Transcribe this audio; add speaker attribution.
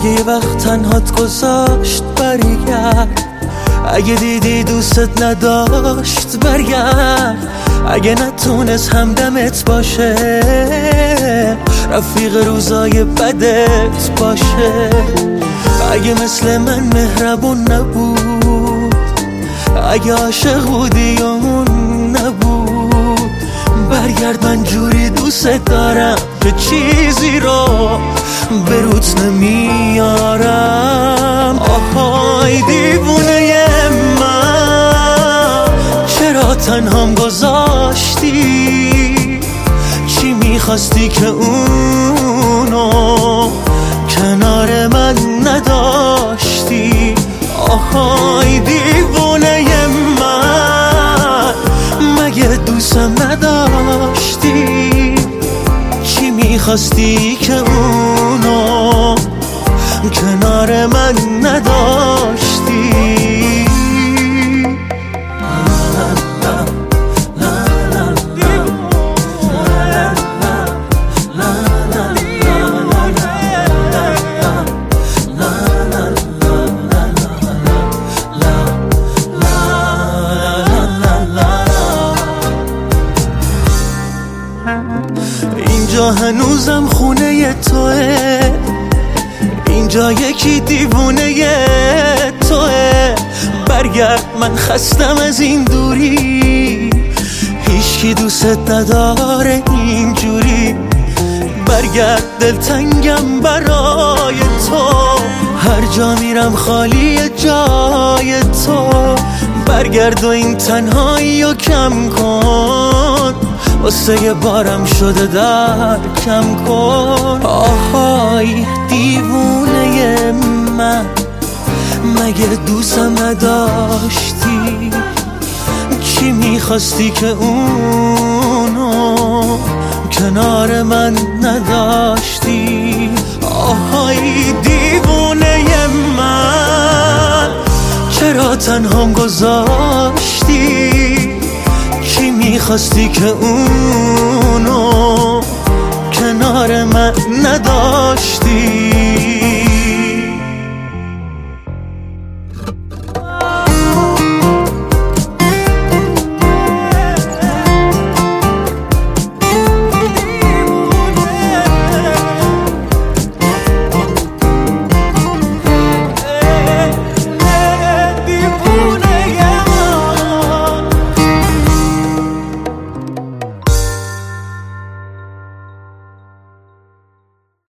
Speaker 1: اگه یه وقت تنهات گذاشت برگرد، اگه دیدی دوستت نداشت برگرد، اگه نتونست همدمت باشه رفیق روزای بدت باشه، اگه مثل من مهربون نبود، اگه عاشق بودی یا اون نبود، برگرد من جوری دوست دارم که چیزی رو به روت نمیارم. آهای دیوونه من، چرا تنهام گذاشتی؟ چی میخواستی که اونو کنار من نداشتی؟ آهای دیوونه من، مگه دوستم نداشتی؟ چی میخواستی که اونو کنار من نداشتی؟ اینجا هنوزم خونه توه، اینجا یکی دیوونه توه، برگرد من خستم از این دوری، هیچکی دوست نداره اینجوری، برگرد دلتنگم برای تو، هر جا میرم خالی جای تو، برگرد و این تنهایی رو کم کن، واسه یه بارم شده در کم کن. آهای دیوونه من، مگه دوستم نداشتی؟ چی میخواستی که اونو کنار من نداشتی؟ آهای دیوونه من، چرا تنهام گذاشتی؟ چی میخواستی که اونو کنار من نداشتی؟